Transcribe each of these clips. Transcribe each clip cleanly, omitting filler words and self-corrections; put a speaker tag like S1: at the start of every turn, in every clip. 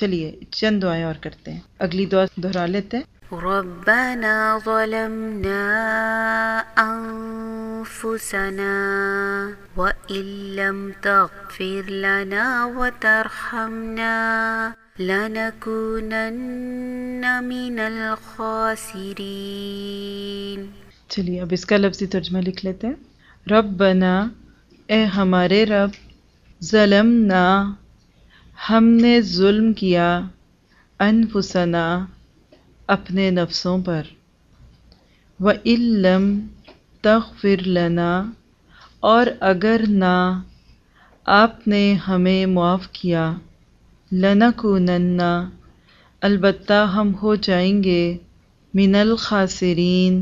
S1: چلیے چند دعائیں اور کرتے ہیں، اگلی دعا دہرا لیتے ہیں۔
S2: ربنا ظلمنا أنفسنا وإن لم تغفر لنا وترحمنا لنكونن من الخاسرين۔
S1: چلیے اب اس کا لفظی ترجمہ لکھ لیتے ہیں۔ ربنا، اے ہمارے رب، ظلمنا، ہم نے ظلم کیا، انفسنا، اپنے نفسوں پر، وَإِن لَّمْ تَغْفِرْ لَنَا، اور اگر نہ آپ نے ہمیں معاف کیا، لَنَكُونَنَّ، البتہ ہم ہو جائیں گے، من الخاسرین،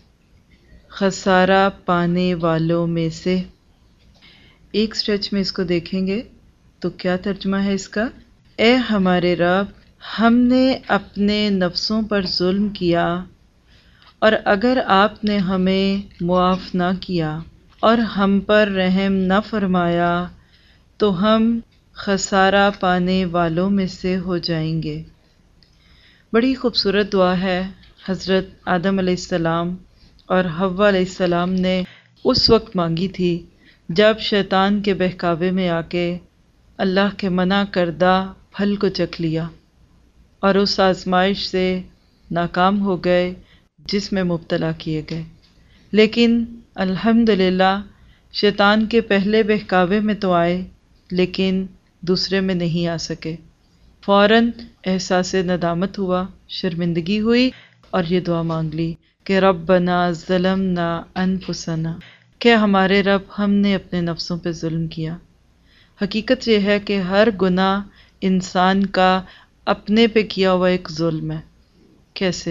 S1: خسارہ پانے والوں میں سے۔ ایک سٹریچ میں اس کو دیکھیں گے تو کیا ترجمہ ہے اس کا؟ اے ہمارے رب، ہم نے اپنے نفسوں پر ظلم کیا، اور اگر آپ نے ہمیں معاف نہ کیا اور ہم پر رحم نہ فرمایا تو ہم خسارہ پانے والوں میں سے ہو جائیں گے۔ بڑی خوبصورت دعا ہے، حضرت آدم علیہ السلام اور حوا علیہ السلام نے اس وقت مانگی تھی جب شیطان کے بہکاوے میں آ کے اللہ کے منع کردہ پھل کو چکھ لیا اور اس آزمائش سے ناکام ہو گئے جس میں مبتلا کیے گئے، لیکن الحمدللہ شیطان کے پہلے بہکاوے میں تو آئے لیکن دوسرے میں نہیں آ سکے۔ فوراً احساس ندامت ہوا، شرمندگی ہوئی اور یہ دعا مانگ لی کہ ربنا ظلمنا انفسنا، کہ ہمارے رب ہم نے اپنے نفسوں پہ ظلم کیا۔ حقیقت یہ ہے کہ ہر گناہ انسان کا اپنے پہ کیا ہوا ایک ظلم ہے۔ کیسے؟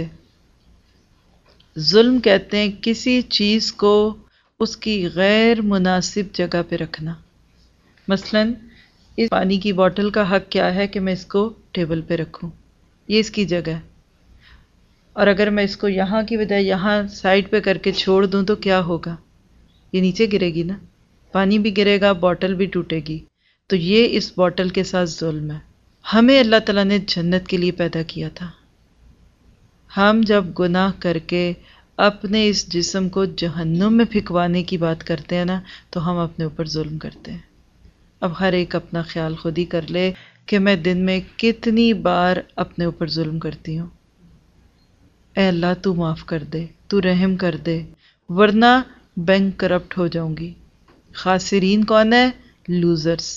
S1: ظلم کہتے ہیں کسی چیز کو اس کی غیر مناسب جگہ پہ رکھنا۔ مثلاً اس پانی کی بوٹل کا حق کیا ہے کہ میں اس کو ٹیبل پہ رکھوں، یہ اس کی جگہ ہے، اور اگر میں اس کو یہاں کی بجائے یہاں سائڈ پہ کر کے چھوڑ دوں تو کیا ہوگا؟ یہ نیچے گرے گی نا، پانی بھی گرے گا، بوٹل بھی ٹوٹے گی۔ تو یہ اس بوٹل کے ساتھ ظلم ہے۔ ہمیں اللہ تعالیٰ نے جنت کے لیے پیدا کیا تھا، ہم جب گناہ کر کے اپنے اس جسم کو جہنم میں پھینکوانے کی بات کرتے ہیں نا تو ہم اپنے اوپر ظلم کرتے ہیں۔ اب ہر ایک اپنا خیال خود ہی کر لے کہ میں دن میں کتنی بار اپنے اوپر ظلم کرتی ہوں۔ اے اللہ تو معاف کر دے، تو رحم کر دے، ورنہ بینک کرپٹ ہو جاؤں گی۔ خاسرین کون ہے؟ لوزرز،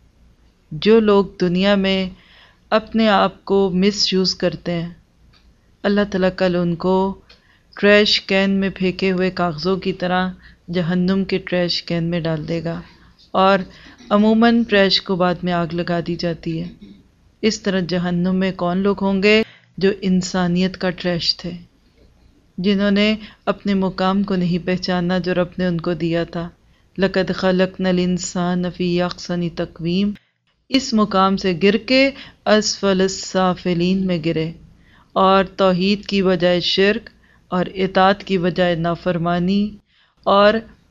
S1: جو لوگ دنیا میں اپنے آپ کو مس یوز کرتے ہیں، اللہ تعالیٰ کل ان کو ٹریش کین میں پھینکے ہوئے کاغذوں کی طرح جہنم کے ٹریش کین میں ڈال دے گا، اور عموماً ٹریش کو بعد میں آگ لگا دی جاتی ہے۔ اس طرح جہنم میں کون لوگ ہوں گے؟ جو انسانیت کا ٹریش تھے، جنہوں نے اپنے مقام کو نہیں پہچانا جو رب نے ان کو دیا تھا۔ لَقَدْ خَلَقْنَا الْإِنسَانَ فِي أَحْسَنِ تَقْوِيمٍ، اس مقام سے گر کے اسفل السافلین میں گرے، اور توحید کی بجائے شرک اور اطاعت کی بجائے نافرمانی اور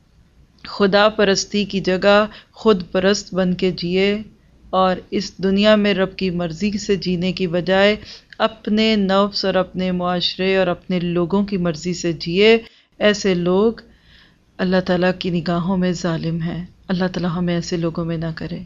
S1: خدا پرستی کی جگہ خود پرست بن کے جیے، اور اس دنیا میں رب کی مرضی سے جینے کی بجائے اپنے نفس اور اپنے معاشرے اور اپنے لوگوں کی مرضی سے جیے۔ ایسے لوگ اللہ تعالیٰ کی نگاہوں میں ظالم ہیں۔ اللہ تعالیٰ ہمیں ایسے لوگوں میں نہ کرے۔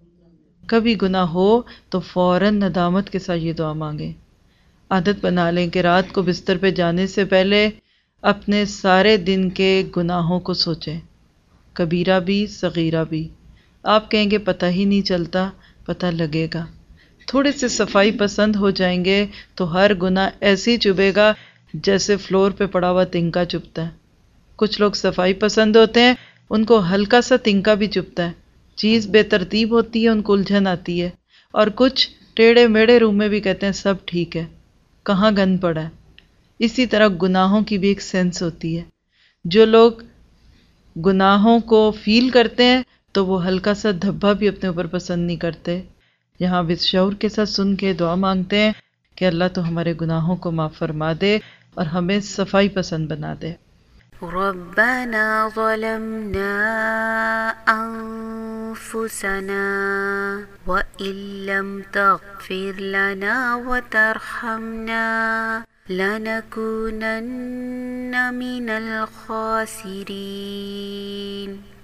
S1: کبھی گناہ ہو تو فوراً ندامت کے ساتھ یہ دعا مانگیں۔ عادت بنا لیں کہ رات کو بستر پہ جانے سے پہلے اپنے سارے دن کے گناہوں کو سوچیں، کبیرہ بھی صغیرہ بھی۔ آپ کہیں گے پتہ ہی نہیں چلتا، پتہ لگے گا۔ تھوڑے سے صفائی پسند ہو جائیں گے تو ہر گناہ ایسے ہی چبھے گا جیسے فلور پہ پڑا ہوا تنکا چبھتا ہے۔ کچھ لوگ صفائی پسند ہوتے ہیں، ان کو ہلکا سا تنکا بھی چبھتا ہے، چیز بے ترتیب ہوتی ہے، ان کو الجھن آتی ہے، اور کچھ ٹیڑھے میڑھے روم میں بھی کہتے ہیں سب ٹھیک ہے، کہاں گند پڑا ہے۔ اسی طرح گناہوں کی بھی ایک سینس ہوتی ہے۔ جو لوگ گناہوں کو فیل کرتے ہیں تو وہ ہلکا سا دھبا بھی اپنے اوپر پسند نہیں کرتے۔ یہاں بھی شعور کے ساتھ سن کے دعا مانگتے ہیں کہ اللہ تو ہمارے گناہوں کو معاف فرما دے اور ہمیں صفائی پسند بنا دے۔
S2: ربنا ظلمنا أنفسنا وإن لم تغفر لنا وترحمنا لنكونن من الخاسرين.